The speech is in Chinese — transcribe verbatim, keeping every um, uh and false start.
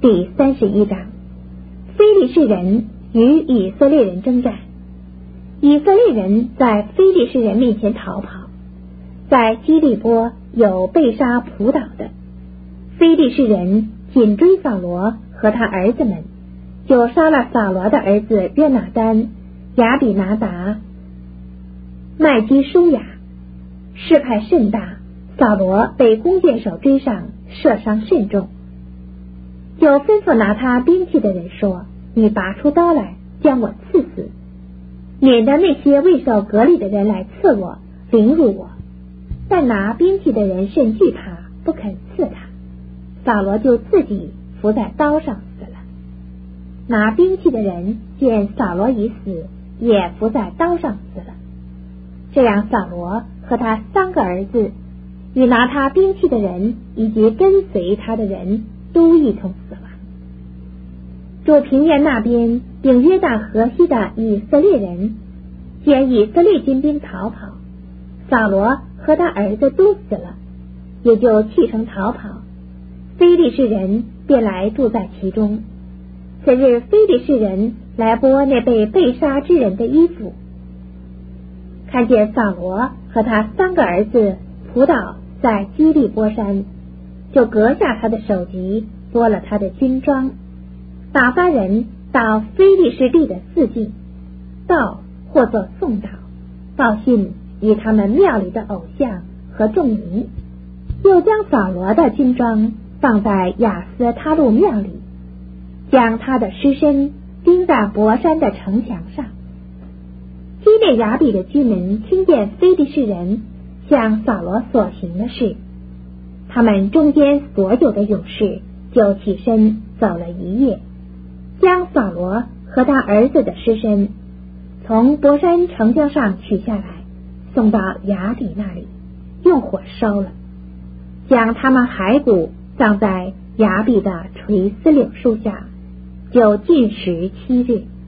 第三十一章，非利士人与以色列人征战。以色列人在非利士人面前逃跑，在基利波有被杀扑倒的。非利士人紧追扫罗和他儿子们，就杀了扫罗的儿子约拿单、亚比拿达、麦基舒雅。事态甚大，扫罗被弓箭手追上，射伤甚重，就吩咐拿他兵器的人说：你拔出刀来，将我刺死，免得那些未受割礼的人来刺我，凌辱我。但拿兵器的人甚惧怕，不肯刺他。扫罗就自己伏在刀上死了。拿兵器的人见扫罗已死，也伏在刀上死了。这样扫罗和他三个儿子与拿他兵器的人以及跟随他的人都一同死亡。住平原那边并约旦河西的以色列人见以色列军兵逃跑，扫罗和他儿子都死了，也就弃城逃跑。非利士人便来住在其中。次日非利士人来剥那被被杀之人的衣服，看见扫罗和他三个儿子扑倒在基利波山，就割下他的首级，剥了他的军装，打发人到非利士地的四境，到或作送祷，报信与他们庙里的偶像和众民，又将扫罗的军装放在亚斯他路庙里，将他的尸身钉在伯山的城墙上。基列雅比的居民听见非利士人向扫罗所行的事，他们中间所有的勇士就起身走了一夜，将扫罗和他儿子的尸身从伯山城墙上取下来，送到雅比那里，用火烧了，将他们骸骨葬在雅比的垂丝柳树下，就禁食七日。